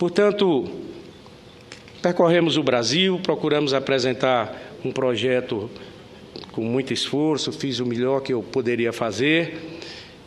Portanto, percorremos o Brasil, procuramos apresentar um projeto com muito esforço, fiz o melhor que eu poderia fazer.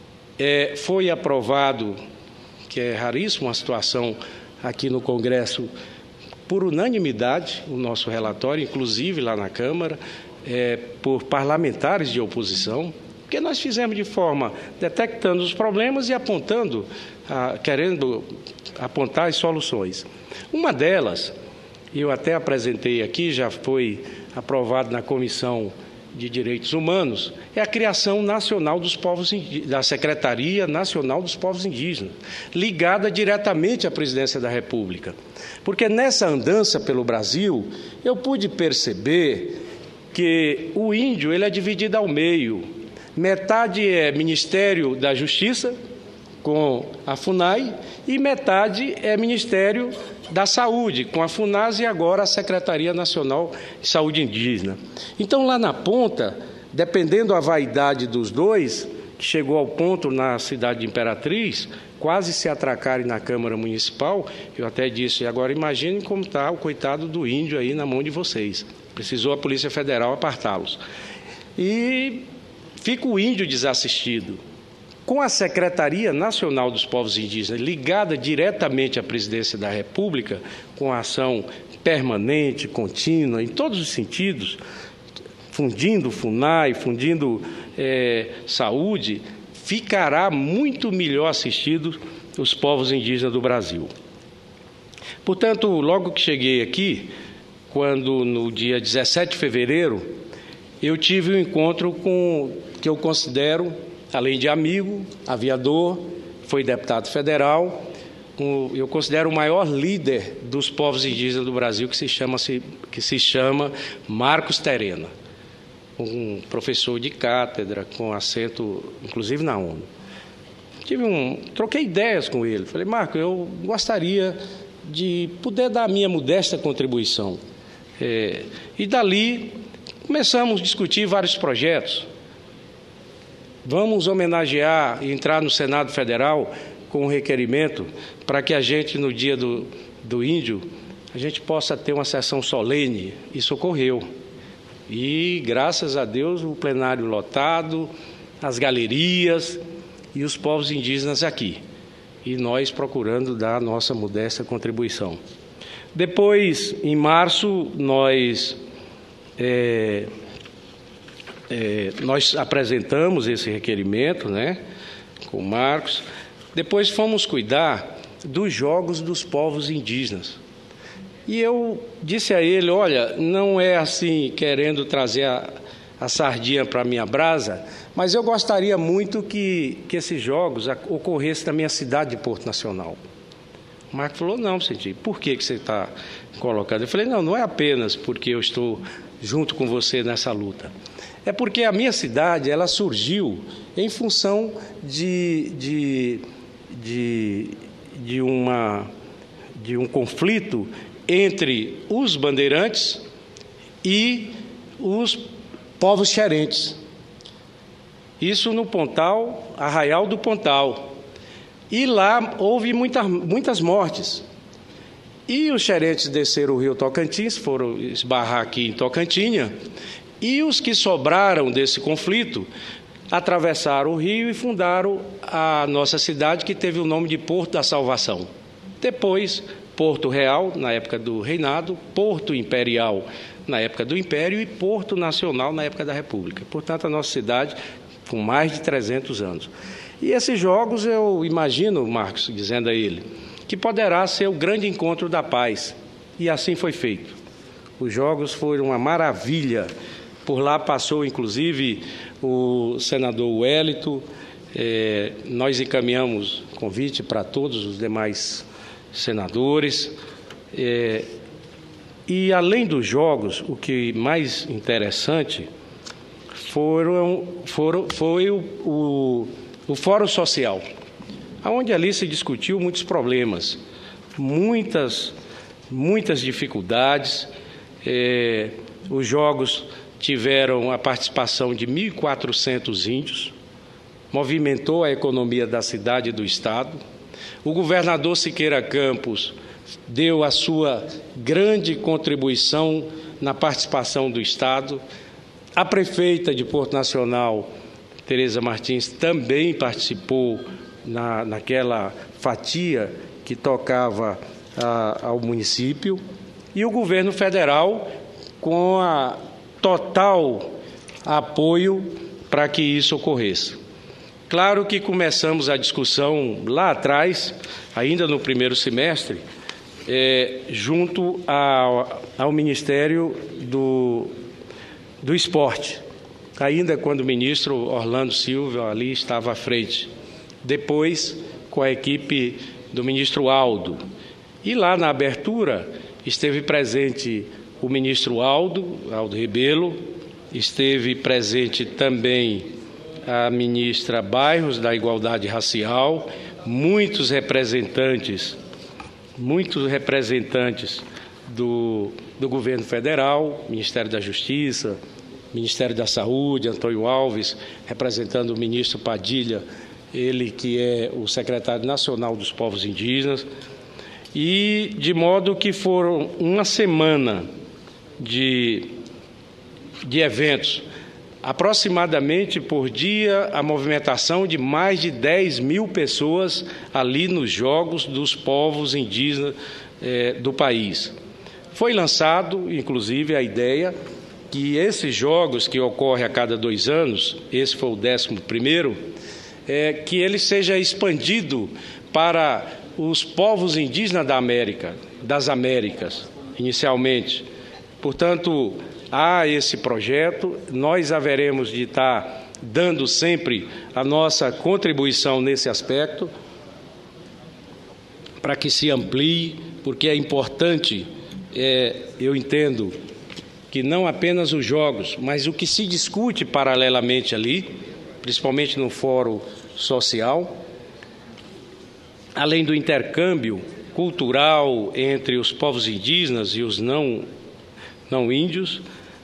Foi aprovado, que é raríssima a situação aqui no Congresso, por unanimidade, o nosso relatório, inclusive lá na Câmara, por parlamentares de oposição, porque nós fizemos de forma detectando os problemas e apontando, querendo apontar as soluções. Uma delas, eu até apresentei aqui, já foi aprovado na Comissão de Direitos Humanos, é a criação nacional dos povos indígenas, da Secretaria Nacional dos Povos Indígenas, ligada diretamente à Presidência da República. Porque nessa andança pelo Brasil, eu pude perceber que o índio ele é dividido ao meio. Metade é Ministério da Justiça, com a FUNAI, e metade é Ministério da Saúde, com a FUNAS e agora a Secretaria Nacional de Saúde Indígena. Então, lá na ponta, dependendo da vaidade dos dois, que chegou ao ponto na cidade de Imperatriz, quase se atracarem na Câmara Municipal, eu até disse, agora imaginem como está o coitado do índio aí na mão de vocês. Precisou a Polícia Federal apartá-los. E fica o índio desassistido. Com a Secretaria Nacional dos Povos Indígenas, ligada diretamente à Presidência da República, com a ação permanente, contínua, em todos os sentidos, fundindo FUNAI, fundindo saúde, ficará muito melhor assistido os povos indígenas do Brasil. Portanto, logo que cheguei aqui, quando no dia 17 de fevereiro, eu tive um encontro com que eu considero, além de amigo, aviador, foi deputado federal, eu considero o maior líder dos povos indígenas do Brasil, que se chama Marcos Terena, um professor de cátedra, com assento, inclusive, na ONU. Troquei ideias com ele, falei, Marco, eu gostaria de poder dar a minha modesta contribuição. E dali começamos a discutir vários projetos. Vamos homenagear e entrar no Senado Federal com um requerimento para que a gente, no dia do índio, a gente possa ter uma sessão solene. Isso ocorreu. E, graças a Deus, o plenário lotado, as galerias e os povos indígenas aqui. E nós procurando dar a nossa modesta contribuição. Depois, em março, nós apresentamos esse requerimento, com o Marcos. Depois fomos cuidar dos jogos dos povos indígenas. E eu disse a ele, olha, não é assim querendo trazer a sardinha para a minha brasa, mas eu gostaria muito que esses jogos ocorressem na minha cidade de Porto Nacional. O Marcos falou, não, Vicente, por que você está colocando? Eu falei, não é apenas porque eu estou junto com você nessa luta. É porque a minha cidade ela surgiu em função de um conflito entre os bandeirantes e os povos xerentes. Isso no Pontal, Arraial do Pontal. E lá houve muitas mortes. E os xerentes desceram o rio Tocantins, foram esbarrar aqui em Tocantinha, e os que sobraram desse conflito atravessaram o rio e fundaram a nossa cidade, que teve o nome de Porto da Salvação. Depois, Porto Real, na época do reinado, Porto Imperial, na época do Império, e Porto Nacional, na época da República. Portanto, a nossa cidade, com mais de 300 anos. E esses jogos, eu imagino, Marcos, dizendo a ele, que poderá ser o grande encontro da paz. E assim foi feito. Os jogos foram uma maravilha. Por lá passou, inclusive, o senador Wellington. Nós encaminhamos convite para todos os demais senadores. E, além dos jogos, o que mais interessante foi o Fórum Social, onde ali se discutiu muitos problemas, muitas dificuldades. Os jogos tiveram a participação de 1.400 índios, movimentou a economia da cidade e do estado. O governador Siqueira Campos deu a sua grande contribuição na participação do Estado. A prefeita de Porto Nacional, Tereza Martins, também participou naquela fatia que tocava ao município. E o governo federal, com a total apoio para que isso ocorresse. Claro que começamos a discussão lá atrás, ainda no primeiro semestre, junto ao Ministério do Esporte, ainda quando o ministro Orlando Silva ali estava à frente. Depois, com a equipe do ministro Aldo. E lá na abertura esteve presente o ministro Aldo Rebelo, esteve presente também a ministra Bairros, da Igualdade Racial, muitos representantes do governo federal, Ministério da Justiça, Ministério da Saúde, Antônio Alves, representando o ministro Padilha, ele que é o secretário nacional dos povos indígenas, e de modo que foram uma semana de eventos, aproximadamente por dia a movimentação de mais de 10 mil pessoas ali nos Jogos dos Povos Indígenas do país. Foi lançado, inclusive, a ideia que esses jogos que ocorrem a cada 2 anos, esse foi o 11º, que ele seja expandido para os povos indígenas das Américas, inicialmente. Portanto, há esse projeto, nós haveremos de estar dando sempre a nossa contribuição nesse aspecto, para que se amplie, porque é importante, eu entendo, que não apenas os jogos, mas o que se discute paralelamente ali, principalmente no fórum social, além do intercâmbio cultural entre os povos indígenas e os não índios.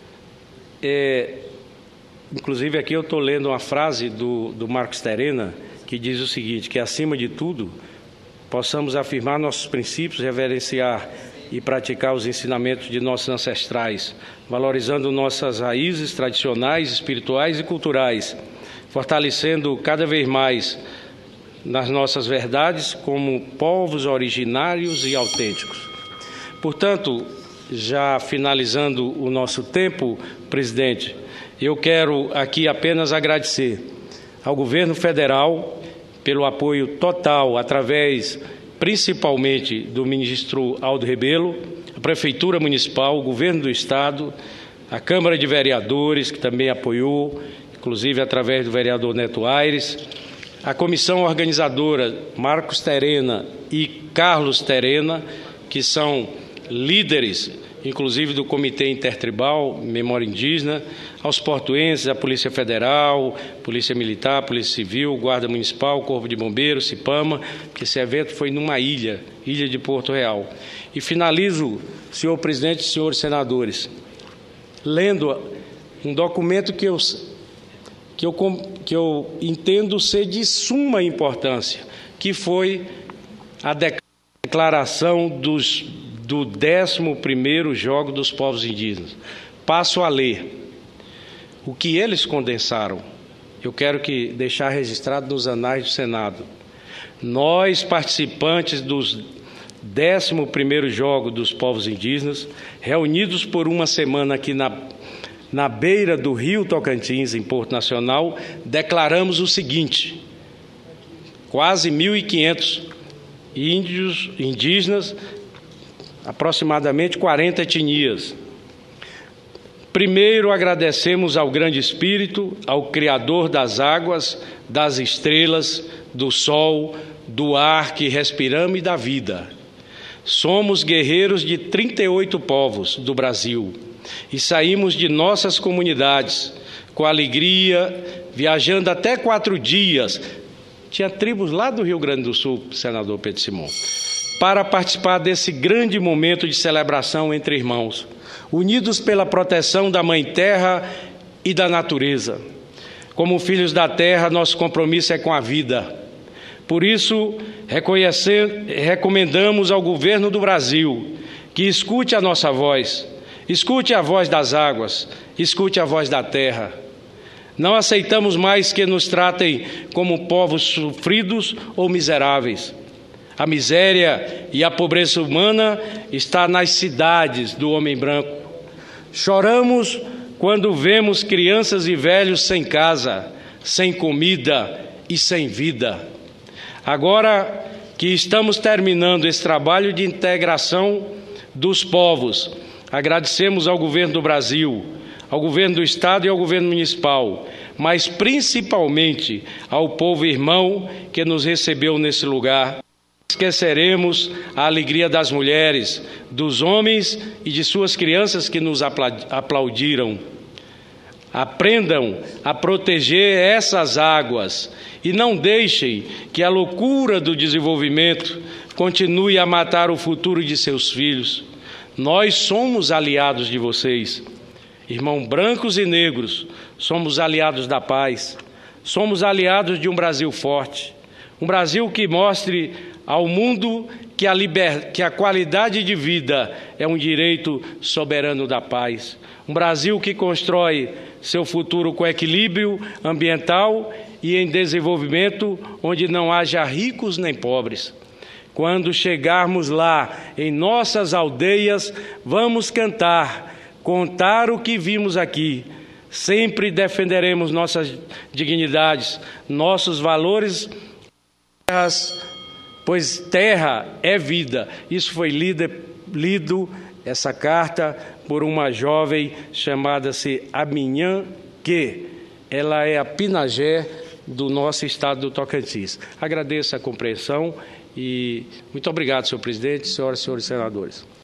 Inclusive aqui eu estou lendo uma frase do Marcos Terena, que diz o seguinte, que acima de tudo possamos afirmar nossos princípios, reverenciar e praticar os ensinamentos de nossos ancestrais, valorizando nossas raízes tradicionais, espirituais e culturais, fortalecendo cada vez mais nas nossas verdades como povos originários e autênticos. Portanto, já finalizando o nosso tempo, presidente, eu quero aqui apenas agradecer ao governo federal pelo apoio total, através principalmente do ministro Aldo Rebelo, a Prefeitura Municipal, o Governo do Estado, a Câmara de Vereadores, que também apoiou, inclusive através do vereador Neto Aires, a comissão organizadora Marcos Terena e Carlos Terena, que são líderes, inclusive do Comitê Intertribal Memória Indígena, aos portuenses, a Polícia Federal, Polícia Militar, Polícia Civil, Guarda Municipal, Corpo de Bombeiros, Cipama, que esse evento foi numa ilha de Porto Real. E finalizo, senhor presidente e senhores senadores, lendo um documento que eu entendo ser de suma importância, que foi a declaração do 11º Jogo dos Povos Indígenas. Passo a ler o que eles condensaram. Eu quero deixar registrado nos anais do Senado. Nós, participantes dos 11º Jogo dos Povos Indígenas, reunidos por uma semana aqui na beira do Rio Tocantins, em Porto Nacional, declaramos o seguinte: quase 1.500 índios, indígenas, aproximadamente 40 etnias. Primeiro, agradecemos ao Grande Espírito, ao Criador das águas, das estrelas, do sol, do ar que respiramos e da vida. Somos guerreiros de 38 povos do Brasil e saímos de nossas comunidades com alegria, viajando até 4 dias. Tinha tribos lá do Rio Grande do Sul, senador Pedro Simão, para participar desse grande momento de celebração entre irmãos, unidos pela proteção da Mãe Terra e da natureza. Como filhos da terra, nosso compromisso é com a vida. Por isso, recomendamos ao governo do Brasil que escute a nossa voz, escute a voz das águas, escute a voz da terra. Não aceitamos mais que nos tratem como povos sofridos ou miseráveis. A miséria e a pobreza humana está nas cidades do homem branco. Choramos quando vemos crianças e velhos sem casa, sem comida e sem vida. Agora que estamos terminando esse trabalho de integração dos povos, agradecemos ao governo do Brasil, ao governo do Estado e ao governo municipal, mas principalmente ao povo irmão que nos recebeu nesse lugar. Esqueceremos a alegria das mulheres, dos homens e de suas crianças que nos aplaudiram. Aprendam a proteger essas águas e não deixem que a loucura do desenvolvimento continue a matar o futuro de seus filhos. Nós somos aliados de vocês. Irmãos brancos e negros, somos aliados da paz. Somos aliados de um Brasil forte. Um Brasil que mostre ao mundo que a qualidade de vida é um direito soberano da paz. Um Brasil que constrói seu futuro com equilíbrio ambiental e em desenvolvimento, onde não haja ricos nem pobres. Quando chegarmos lá, em nossas aldeias, vamos contar o que vimos aqui. Sempre defenderemos nossas dignidades, nossos valores, pois terra é vida. Isso foi lido essa carta por uma jovem chamada-se Aminhã, que ela é a Pinagé do nosso estado do Tocantins. Agradeço a compreensão e muito obrigado, senhor presidente, senhoras e senhores senadores.